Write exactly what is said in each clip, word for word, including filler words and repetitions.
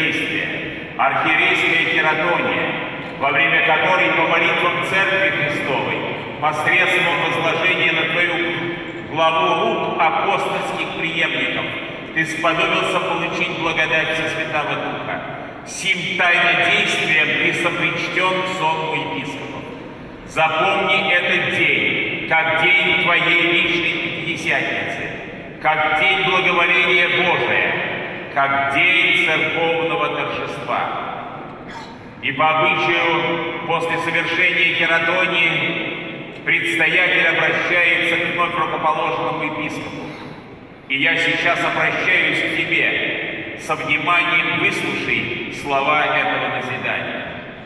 чудодействия, архиерейская хератония, во время которой по молитвам Церкви Христовой, посредством возложения на твою главу рук апостольских преемников, ты сподобился получить благодать со Святого Духа. Сим тайнодействием ты сопричтен к сонму епископов. Запомни этот день, как день твоей личной Пятидесятницы, как день благоволения Божия, как день церковного торжества. И по обычаю, после совершения хератонии, предстоятель обращается к вновь рукоположенному епископу. И я сейчас обращаюсь к тебе, со вниманием выслушай слова этого назидания.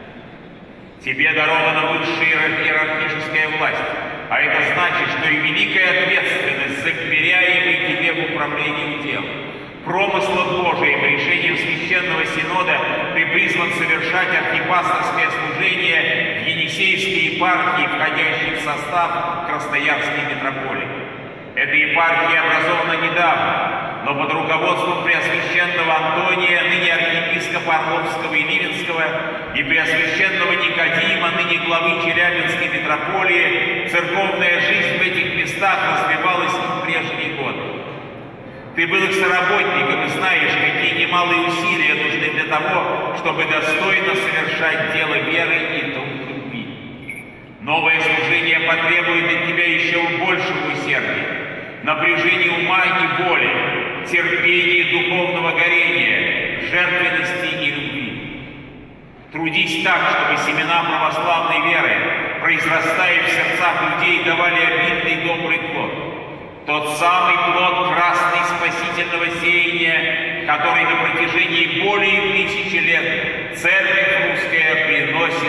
Тебе дарована высшая иерархическая власть, а это значит, что и великая ответственность за вверяемый тебе в управлении делом. Промыслом Божиим, решением Священного Синода ты призван совершать архипасторское служение в Енисейской епархии, входящей в состав Красноярской митрополии. Эта епархия образована недавно, но под руководством Преосвященного Антония, ныне архиепископа Орловского и Ливенского, и Преосвященного Никодима, ныне главы Челябинской митрополии, церковная жизнь в этих местах развивалась и в прежние годы. Ты был их соработником и знаешь, какие немалые усилия нужны для того, чтобы достойно совершать дело веры и труд любви. Новое служение потребует от тебя еще большего усердия, напряжения ума и воли, терпения духовного горения, жертвенности и любви. Трудись так, чтобы семена православной веры, произрастая в сердцах людей, давали обильный добрый плод. Тот самый плод красный спасительного сеяния, который на протяжении более тысячи лет Церковь Русская приносит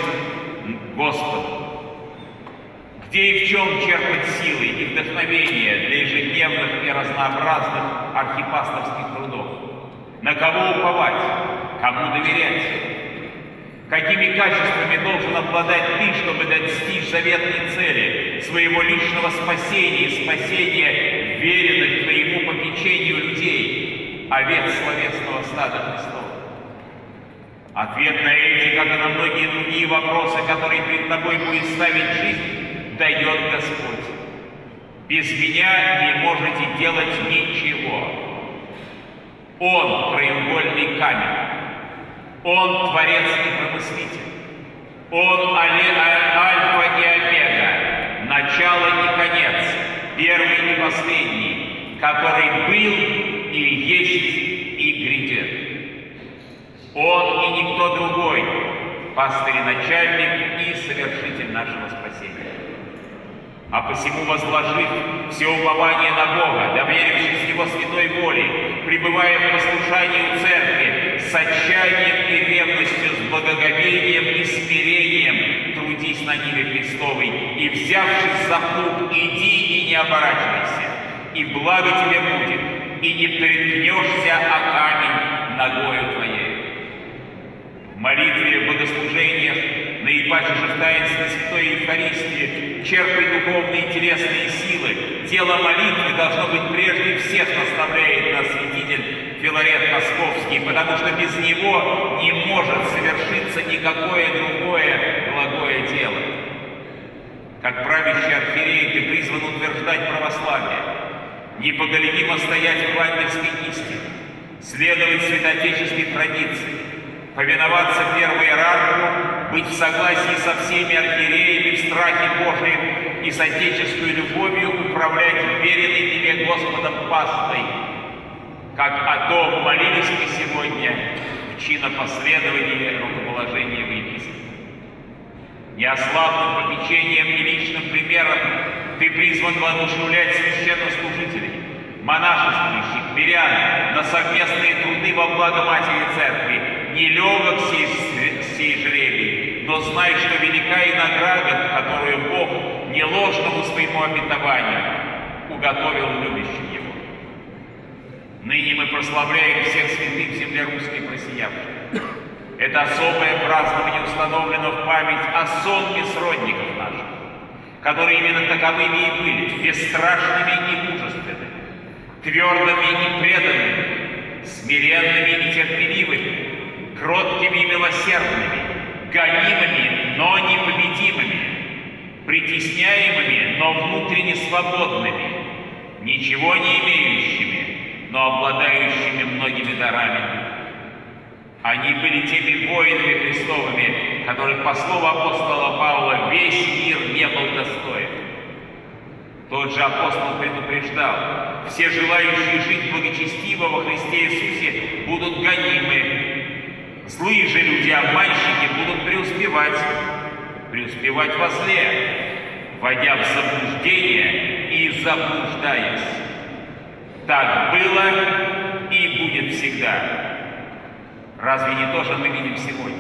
Господу. Где и в чем черпать силы и вдохновение для ежедневных и разнообразных архипасторских трудов? На кого уповать? Кому доверять? Какими качествами должен обладать ты, чтобы достичь заветной цели своего личного спасения и спасения веренных твоему попечению людей, овец словесного стада Христова? Ответ на эти, как и на многие другие вопросы, которые перед тобой будет ставить жизнь, дает Господь. Без меня не можете делать ничего. Он — краеугольный камень. Он — творец и промыслитель. Он — альфа и омега, начало и конец, первый и последний, который был и есть и грядет. Он и никто другой, пастырь и начальник и совершитель нашего спасения. А посему, возложив все упование на Бога, доверившись Его святой воле, пребывая в послушании Церкви, с отчаянием и ревностью, с благоговением и смирением, трудись на ниве Христовой, и, взявшись за плуг, иди и не оборачивайся, и благо тебе будет, и не приткнешься о камень ногою твоей. В молитве, в богослужениях, наипаче же в таинстве Святой Евхаристии, черпай духовные и телесные силы. Дело молитвы должно быть прежде всех, наставляет нас святитель Филарет Московский, потому что без него не может совершиться никакое другое благое дело. Как правящий архиерей ты призван утверждать православие, непоколебимо стоять в евангельской истине, следовать святоотеческой традиции, повиноваться первой иерарху, быть в согласии со всеми архиереями в страхе Божием и с отеческую любовью управлять веренной тебе Господом пастой, как о том молились мы сегодня в чинопоследовании рукоположения в епископе. Неослабным попечением и личным примером ты призван воодушевлять священнослужителей, монашествующих, мирян на совместные труды во благо Матери Церкви. Нелегок сей, сей жребий, но знай, что велика и награда, которую Бог не ложному своему обетованию уготовил любящим Его. Ныне мы прославляем всех святых в земле русской просиявших. Это особое празднование установлено в память о сонме сродников наших, которые именно таковыми и были, бесстрашными и мужественными, твердыми и преданными, смиренными и терпеливыми, кроткими и милосердными, гонимыми, но непобедимыми, притесняемыми, но внутренне свободными, ничего не имеющими, но обладающими многими дарами. Они были теми воинами Христовыми, которых, по слову апостола Павла, весь мир не был достоин. Тот же апостол предупреждал: все желающие жить благочестиво во Христе Иисусе будут гонимы. Злые же люди, обманщики, будут преуспевать, преуспевать во зле, вводя в заблуждение и заблуждаясь. Так было и будет всегда. Разве не то же мы видим сегодня?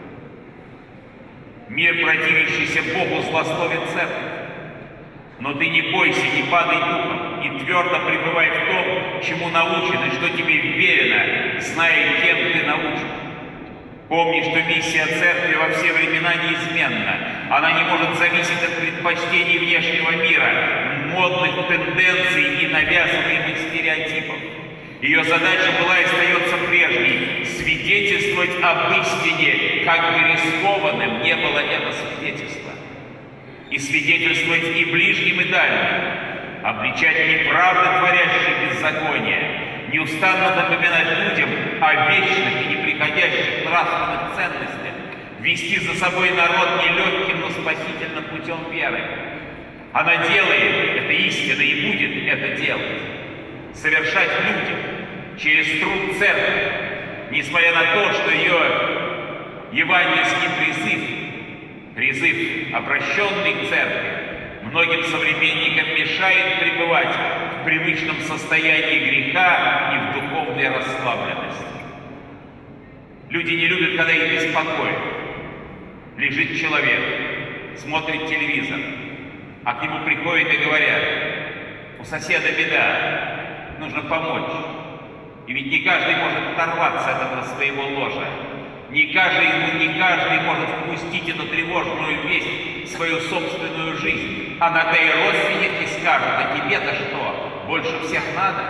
Мир, противящийся Богу, злословит церковь. Но ты не бойся, не падай духом и твердо пребывай в том, чему научен, и что тебе верено, зная, кем ты научен. Помни, что миссия церкви во все времена неизменна. Она не может зависеть от предпочтений внешнего мира, модных тенденций и навязываемых стереотипов. Ее задача была и остается прежней – свидетельствовать об истине, как бы рискованным не было это свидетельство. И свидетельствовать и ближним, и дальним, обличать неправды, творящие беззаконие, неустанно напоминать людям о вечных и неприходящих нравственных ценностях, вести за собой народ нелегким, но спасительным путем веры. Она делает это истинно и будет это делать. Совершать людям через труд церкви, несмотря на то, что ее евангельский призыв, призыв, обращенный к церкви, многим современникам мешает пребывать в привычном состоянии греха и в духовной расслабленности. Люди не любят, когда их беспокоят. Лежит человек, смотрит телевизор, а к нему приходят и говорят: у соседа беда, нужно помочь. И ведь не каждый может оторваться от этого своего ложа. Не каждый, не каждый может впустить эту тревожную весть в свою собственную жизнь. А на то и родственники скажут: а тебе-то что, больше всех надо?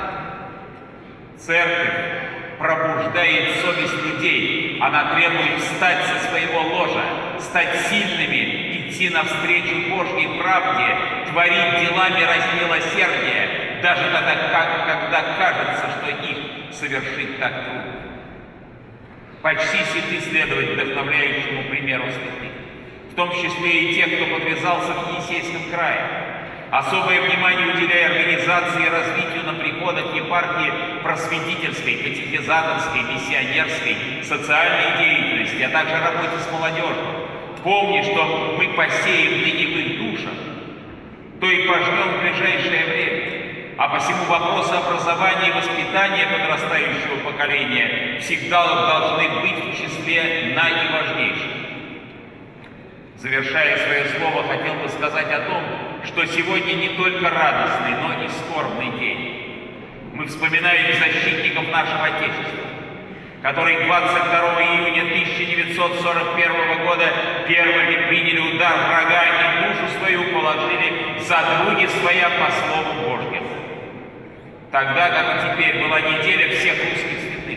Церковь пробуждает совесть людей. Она требует встать со своего ложа, стать сильными, идти навстречу Божьей правде, творить дела милосердия, даже тогда, как, когда кажется, что их совершить так трудно. Почти святы следовать вдохновляющему примеру святых, в том числе и тех, кто подвязался в Енисейском крае. Особое внимание уделяя организации и развитию на приходах епархии просветительской, катехизаторской, миссионерской, социальной деятельности, а также работе с молодежью. Помни, что мы посеем ныне в их душах, то и пожнем в ближайшее время. А посему вопросы образования и воспитания подрастающего поколения всегда должны быть в числе наиважнейших. Завершая свое слово, хотел бы сказать о том, что сегодня не только радостный, но и скорбный день. Мы вспоминаем защитников нашего Отечества, которые двадцать второго июня тысяча девятьсот сорок первого года первыми приняли удар врага и душу свою положили за други своя по слову Божьему. Тогда, как и теперь, была неделя всех русских святых,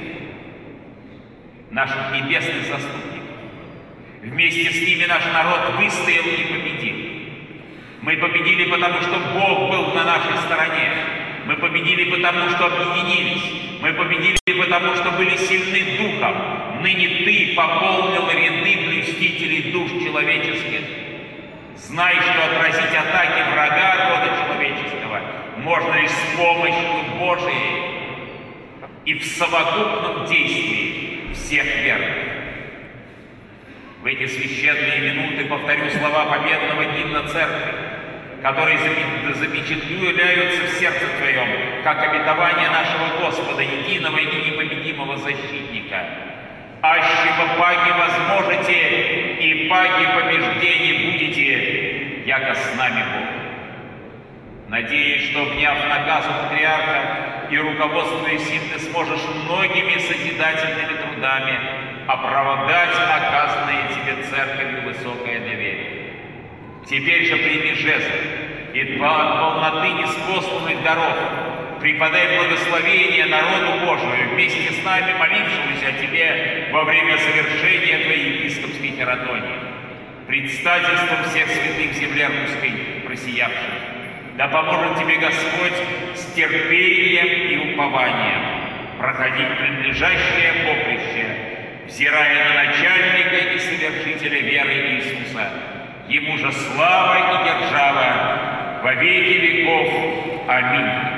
наших небесных заступников. Вместе с ними наш народ выстоял и победил. Мы победили, потому что Бог был на нашей стороне. Мы победили, потому что объединились. Мы победили, потому что были сильны духом. Ныне ты пополнил ряды блюстителей душ человеческих. Знай, что отразить атаки врага рода человеческого можно лишь с помощью Божией и в совокупном действии всех верных. В эти священные минуты повторю слова победного гимна церкви, которые запечатлюются в сердце твоем, как обетование нашего Господа, единого и непобедимого защитника. «Аще бы паки возможете, и паки побеждений будете, яко с нами Бог». Надеюсь, что, вняв наказу патриарха и руководствуясь им, ты сможешь многими созидательными трудами оправдать оказанное тебе церковью высокое доверие. Теперь же прими жезл и от полноты неспосланных даров преподай благословение народу Божию, вместе с нами молившемуся о Тебе во время совершения Твоей епископской хератонии, предстательством всех святых в земле русской просиявших. Да поможет Тебе Господь с терпением и упованием проходить принадлежащее поприще, взирая на начальника и совершителя веры Иисуса. Ему же слава и держава во веки веков. Аминь.